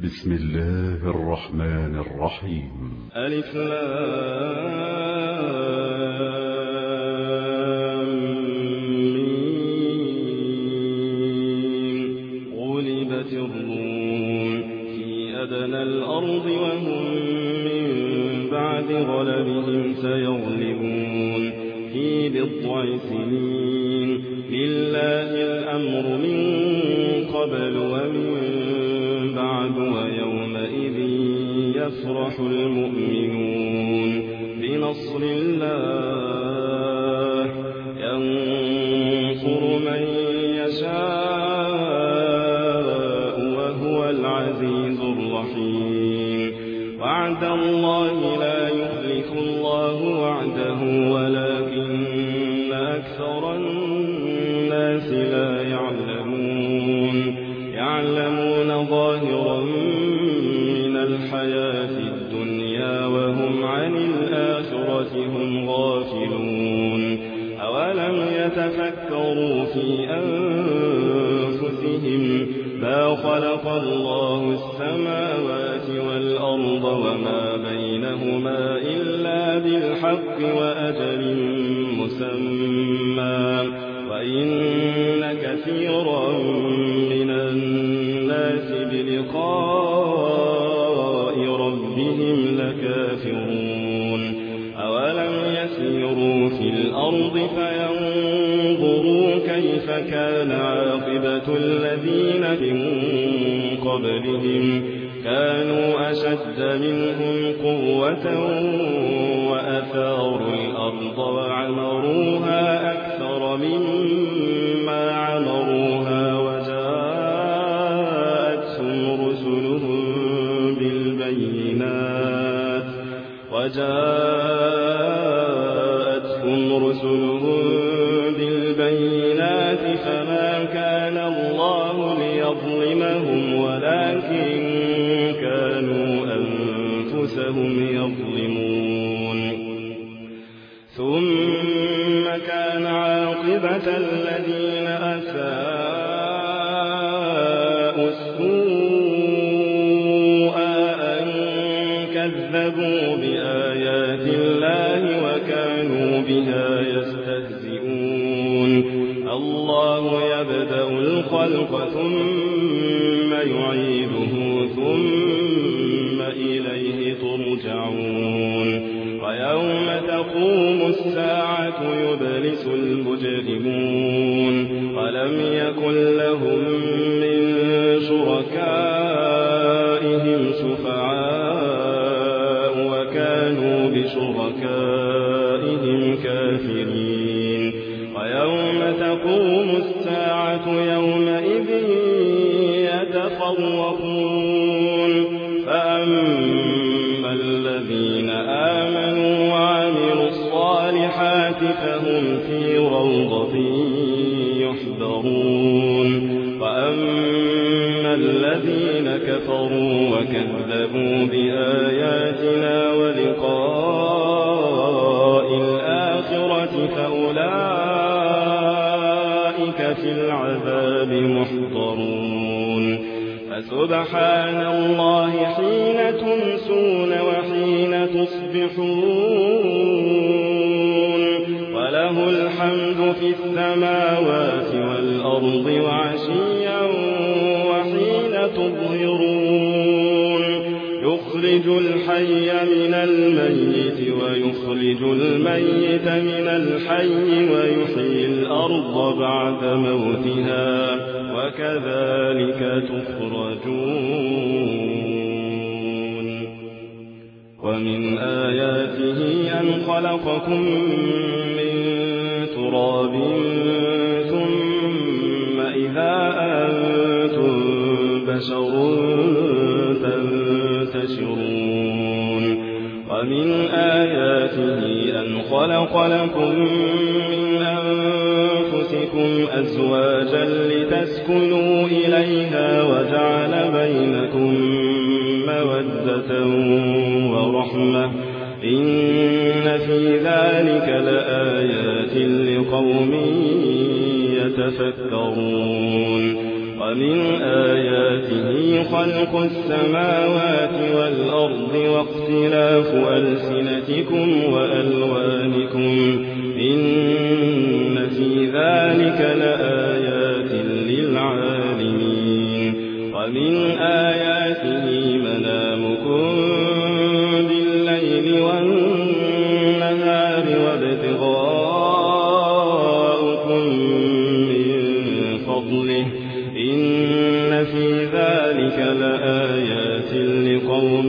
بسم الله الرحمن الرحيم. ألف غلبت الروم في أدنى الأرض وهم من بعد غلبهم سيغلبون في بضع سنين لله الأمر من قبل ومن بعد ويومئذ يفرح المؤمنون بنصر الله ينصر من يشاء وهو العزيز الرحيم. وعد الله لا يخلف الله وعده ولكن أكثر الناس لا يعلمون ظاهرا من الحياة الدنيا وهم عن الآخرة هم غافلون. أولم يتفكروا في أنفسهم ما خلق الله السماوات والأرض وما بينهما إلا بالحق وأجل مسمى وإن كثيرا من الناس بلقاء ربهم لكافرون. أولم يسيروا في الأرض فينظروا كيف كان عاقبة الذين من قبلهم كانوا أشد منهم قوة وأثاروا الأرض وعمروها أكثر مما عمروها وجاءتهم رسلهم بالبينات فما كان الله ليظلمهم ولكن كانوا أنفسهم يظلمون. ثم كان عاقبة الذين أساءوا السوء أن كذبوا بآيات الله وكانوا بها يستهزئون. الله يبدأ الخلق ثم يعيده ثم إليه ترجعون. ويوم تقوم الساعة يبلس المجرمون ولم يكن لهم من شركائهم شفعاء وكانوا بشركائهم كافرين. ويوم تقوم الساعة يومئذ يتفرقون فأما الذين آمنوا وعملوا الصالحات فهم في روضة يحبرون. وأما الذين كفروا وكذبوا بآياتنا ولقاء الآخرة فأولئك في العذاب محضرون. فسبحان الله حين تمسون وحين تصبحون وله الحمد في السماوات والأرض وعشيا وحين تظهرون. يخرج الحي من الميت ويخرج الميت من الحي ويحيي الأرض بعد موتها وكذلك تخرجون. ومن آياته أن خلقكم من تراب ثم إذا أنتم بشر تنتشرون. ومن آياته أن خلق لكم من أنفسكم أزواجا لتسكنوا إليها وجعل بينكم مودة ورحمة إن في ذلك لآيات لقوم يتفكرون. ومن آياته خلق السماوات والأرض واختلاف ألسنتكم وألوانكم إن في ذلك لآيات للعالمين ومن آياته منامكم بالليل والنهار وابتغاؤكم من فضله إن في ذلك لآيات لقوم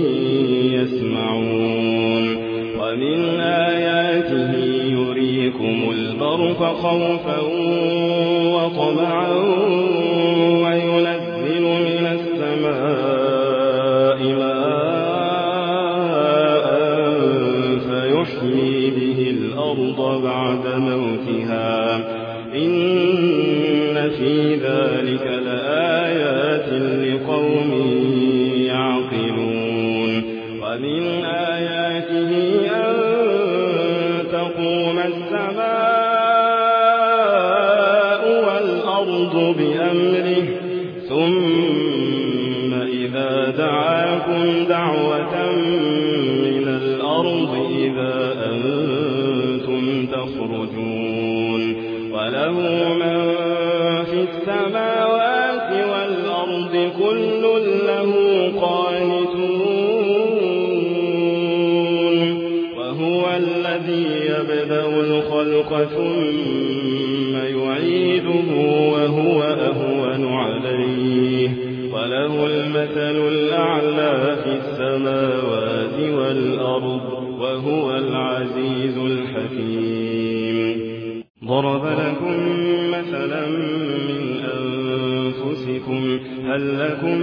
يسمعون ومن آياته يريكم البرق خوفا وطمعا وينزل من السماء ماء فيحيي به الأرض بعد موتها إن في ذلك لآيات لقوم يعقلون ومن آياته أن تقوم السماء والأرض بأمره ثم إذا دعاكم دعوة من الأرض إذا أنتم تخرجون وله من في السماوات والأرض كل له قانتون وهو الذي يبدأ الخلق ثم يعيده وهو أهون عليه وله المثل الأعلى في السماوات والأرض وهو العزيز الحكيم ضرب لكم مثلا من أنفسكم هل لكم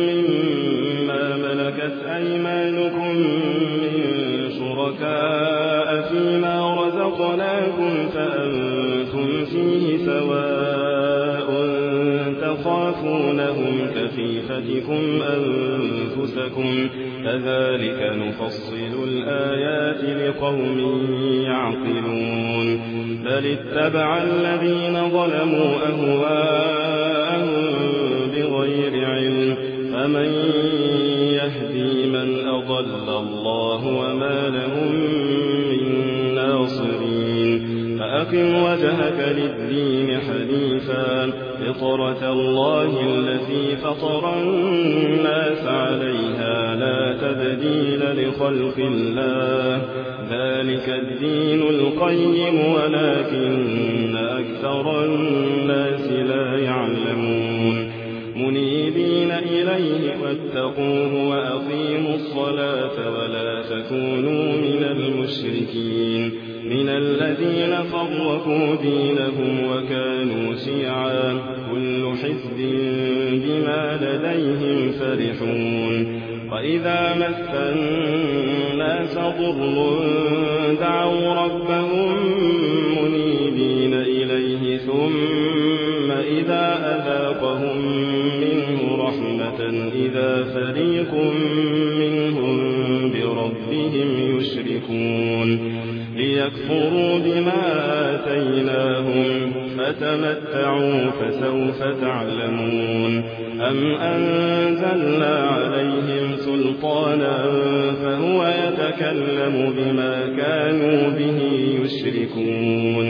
مما ملكت أيمانكم من شركاء فيما رزقناكم فأنتم فيه سواء تخافونهم كخيفتكم أنفسكم كذلك نفصل الآيات لقوم يعقلون بل اتبع الذين ظلموا أهواءهم بغير علم فمن يهدي من أضل الله وما لهم من ناصرين فأقم وجهك للدين حنيفا فطرة الله التي فطر الناس عليها لا تبديل لخلق الله ذلك الدين القيم ولكن أكثر الناس لا يعلمون منيبين إليه واتقوه وأقيموا الصلاة ولا تكونوا من المشركين من الذين فرقوا دينهم وكانوا شيعا كل حزب بما لديهم فرحون وإذا مس الناس ضر دعوا ربهم منيبين إليه ثم إذا أذاقهم منه رحمة إذا فريق منهم بربهم يشركون ليكفروا بما آتيناهم فتمتعوا فسوف تعلمون أم أنزلنا عليهم سلطانا فهو يتكلم بما كانوا به يشركون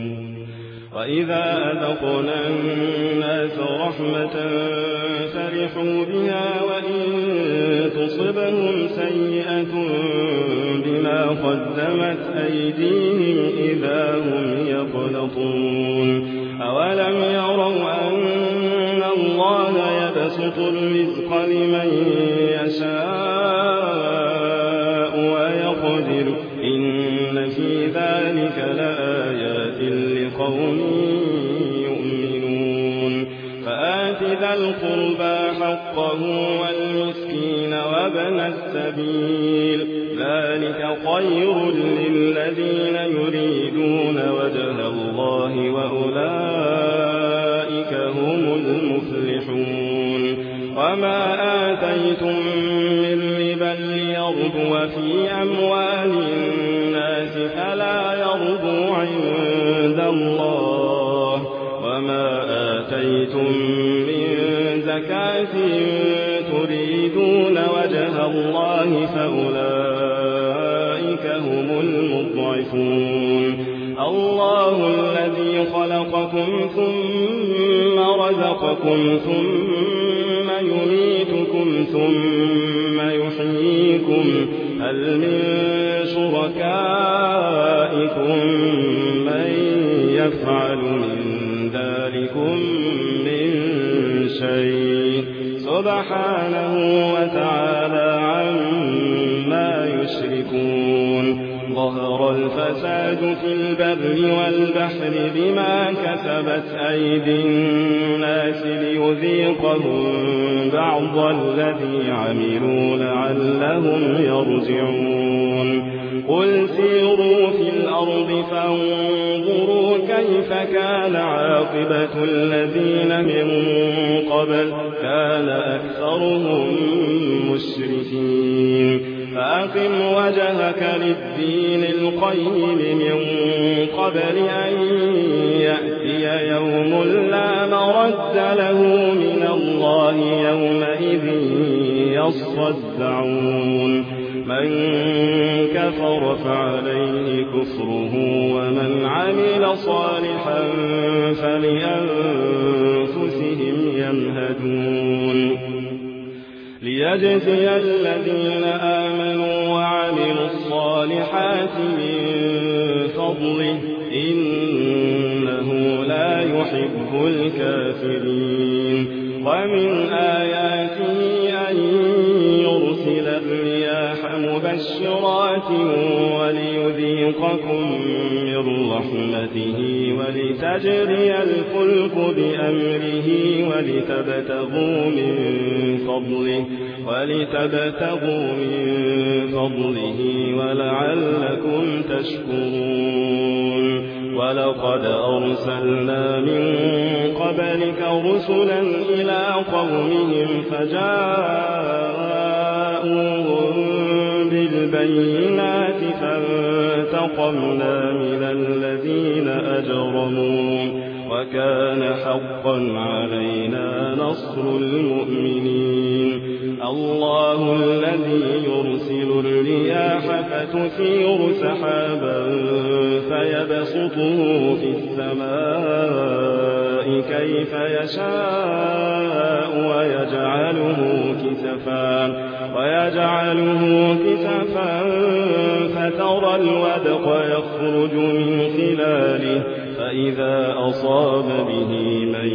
وإذا أذقنا الناس رحمة فرحوا بها وإن تصبهم سيئة بما قدمت أيديهم إذا هم يقنطون أولم يروا أن الله يبسط الرزق لمن يشاء ويقدر إن في ذلك لآيات لقوم يؤمنون فآت ذا القربى حقه والمسكين وابن السبيل ذلك خير للذين يريدون وجه الله وأولئك هم المفلحون وما آتيتم من ربا ليربو في أموال الناس فلا يربو عند الله وما آتيتم زكاة تريدون وجه الله فأولئك هم المضعفون الله الذي خلقكم ثم رزقكم ثم يميتكم ثم يحييكم هل من شركائكم من يفعل من ذلكم من شيء سبحانه وتعالى عما يشركون ظهر الفساد في البر والبحر بما كسبت أيدي الناس ليذيقهم بعض الذي عملوا لعلهم يرجعون قل سيروا في الأرض فانظروا كيف كان عاقبة الذين من قبل كان أكثرهم مشركين فأقم وجهك للدين القيم من قبل أن يأتي يوم لا مرد له من الله يومئذ يصدعون من كفر فعليه كفره ومن عمل صالحا فلأنفسهم يمهدون ليجزي الذين آمنوا وعملوا الصالحات من فضله إنه لا يحب الكافرين ومن آياته أن يرسل الرياح مبشرات وليذيقكم من رحمته ولتجري الفلك بأمره ولتبتغوا من فضله ولعلكم تشكرون ولقد أرسلنا من قبلك رسلا إلى قومهم فجاءوهم بالبينات فانتقمنا من الذين أجرموا وكان حقا علينا نصر المؤمنين الله الذي يرسل الرياح فتثير سحابا فيبسطه في السماء كيف يشاء ويجعله كسفا فترى الودق يخرج من خلاله فإذا أصاب به من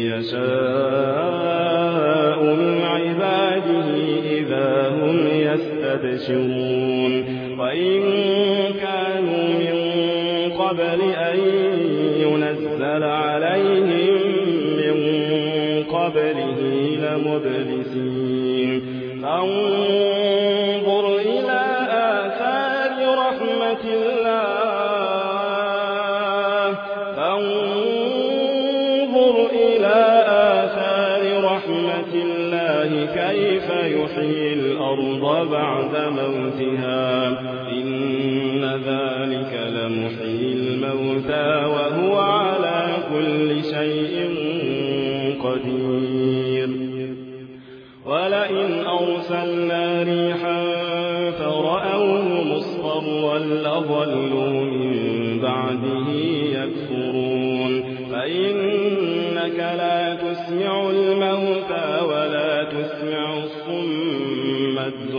يشاء من عباده إذا هم يستبشرون وإن كانوا من قبل أن ينزل عليهم من قبله لمبلسين فانظر إلى آثار رحمة الله كيف يحيي الأرض بعد موتها إن ذلك لمحيي الموتى وهو على كل شيء قدير ولئن أرسلنا ريحا فرأوه مصفرا لظلوا من بعده يكفرون فإنك لا تسمع الموتى ولا تسمع الصم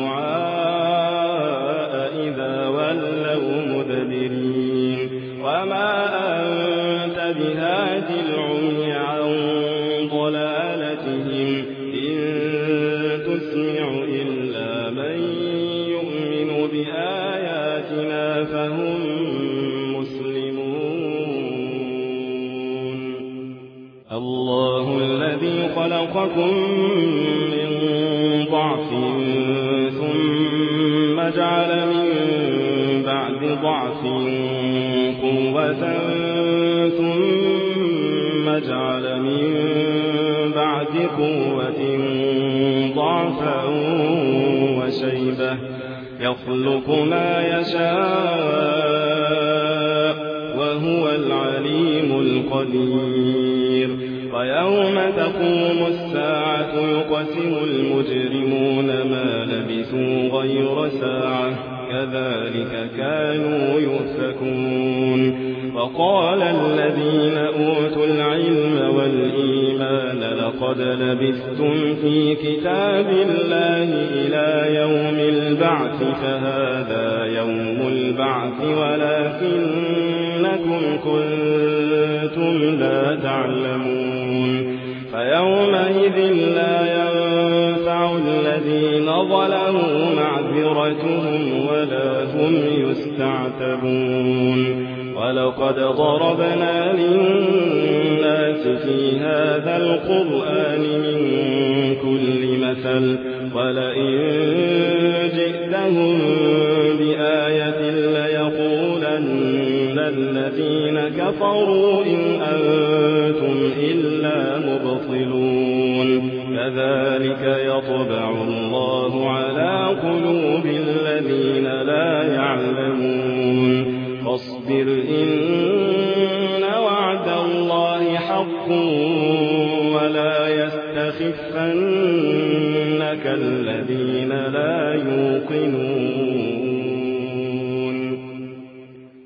الدعاء إذا ولوا مدبرين وما أنت بهاد العمي عن ضلالتهم إن تسمع إلا من يؤمن بآياتنا فهم مسلمون الله الذي خلقكم من ضعف ثم جعل من بعد ضعف قوة ثم جعل من بعد قوة ضعفا وشيبة يخلق ما يشاء وهو العليم القدير ويوم تقوم الساعة يقسم المجرمون ما لبثوا غير ساعة كذلك كانوا يؤفكون وقال الذين أوتوا العلم والإيمان لقد لبثتم في كتاب الله إلى يوم البعث فهذا يوم البعث ولكنكم كنتم لا تعلمون فيومئذ لا ينفع الذين ظلموا معذرتهم ولا هم يستعتبون ولقد ضربنا للناس في هذا القرآن من كل مثل ولئن جئتهم بآية ليقولن الذين كفروا إن أنتم إلا مبطلون كذلك يطبع الله على قلوب الذين لا يعلمون فاصبر إن وعد الله حق ولا يستخفنك الذين لا يوقنون